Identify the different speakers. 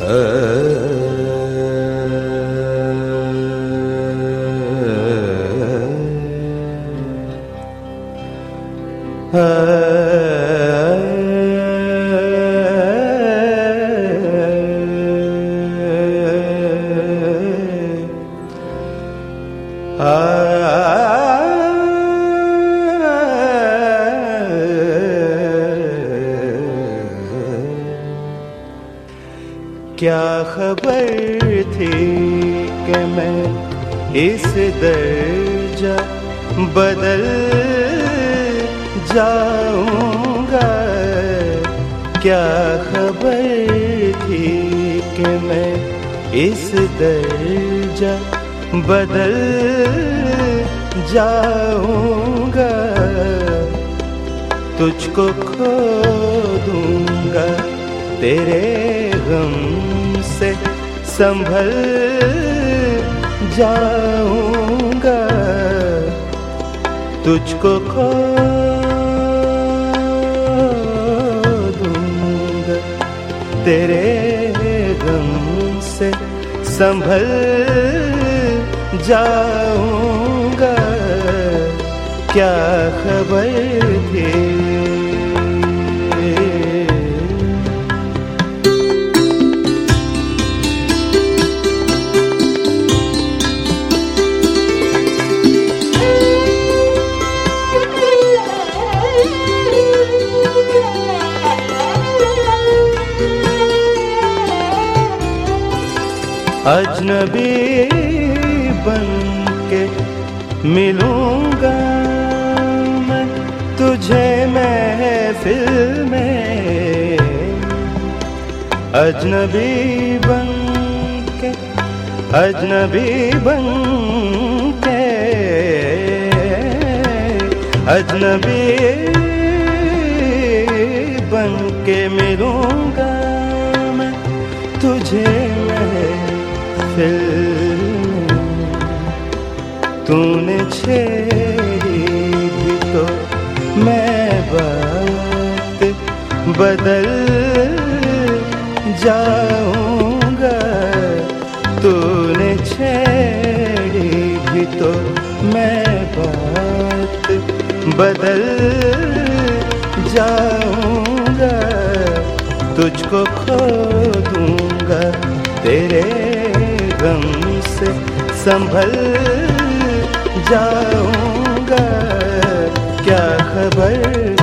Speaker 1: क्या खबर थी कि मैं इस दर्जा बदल जाऊंगा, क्या खबर थी कि मैं इस दर्जा बदल जाऊंगा, तुझको खो दूंगा, तेरे गम से संभल जाऊंगा, तुझको खो दूंगा, तेरे गम से संभल जाऊंगा, क्या खबर थी। अजनबी बन के मिलूंगा मैं तुझे महफिल में, अजनबी बन के, अजनबी बन के, अजनबी बन के मिलूंगा मैं तुझे तूने छेड़ी भी तो मैं बात बदल जाऊंगा, तूने छेड़ी भी तो मैं बात बदल जाऊंगा, तुझको खो दूंगा, तेरे गम से संभल जाऊंगा, क्या खबर